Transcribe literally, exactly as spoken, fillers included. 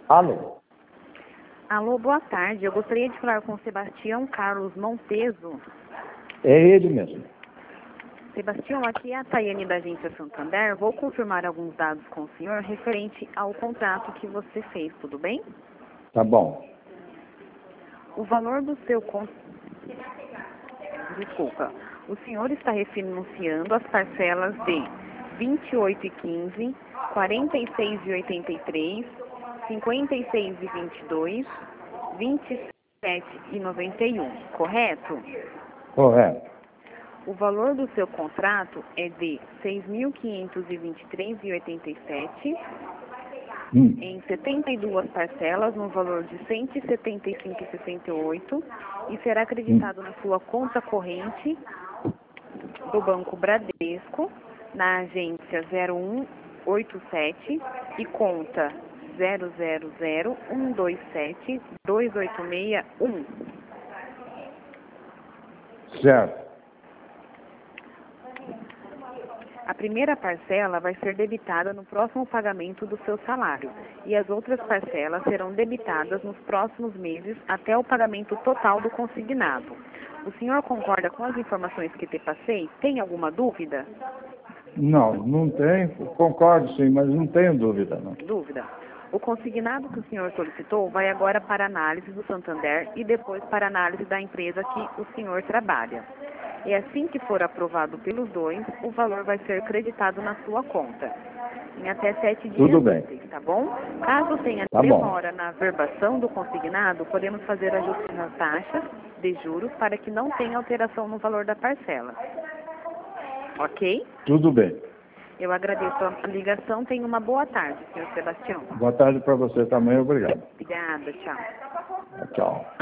Alô? Alô, boa tarde. Eu gostaria de falar com o Sebastião Carlos Monteso. É ele mesmo. Sebastião, aqui é a Tayane da Agência Santander. Vou confirmar alguns dados com o senhor referente ao contrato que você fez, tudo bem? Tá bom. O valor do seu con... Desculpa. O senhor está refinanciando as parcelas de vinte e oito e quinze, quarenta e seis e oitenta e três, cinquenta e seis e vinte e dois, vinte e sete e noventa e um, correto? Correto. O valor do seu contrato é de seis mil quinhentos e vinte e três reais e oitenta e sete centavos Hum. em setenta e duas parcelas no valor de cento e setenta e cinco reais e sessenta e oito centavos e será acreditado hum. na sua conta corrente do Banco Bradesco, na agência zero um oito sete e conta zero zero zero um dois sete dois oito seis um. Certo. A primeira parcela vai ser debitada no próximo pagamento do seu salário e as outras parcelas serão debitadas nos próximos meses até o pagamento total do consignado. O senhor concorda com as informações que te passei? Tem alguma dúvida? Não, não tem. Concordo sim, mas não tenho dúvida, não. Dúvida. O consignado que o senhor solicitou vai agora para análise do Santander e depois para análise da empresa que o senhor trabalha. E assim que for aprovado pelos dois, o valor vai ser creditado na sua conta. Em até sete dias Tudo bem. úteis, tá bom? Caso tenha Tá demora bom. na verbação do consignado, podemos fazer ajustes nas taxas de juros para que não tenha alteração no valor da parcela. Ok? Tudo bem. Eu agradeço a ligação. Tenha uma boa tarde, senhor Sebastião. Boa tarde para você também. Obrigado. Obrigada. Tchau. Tchau.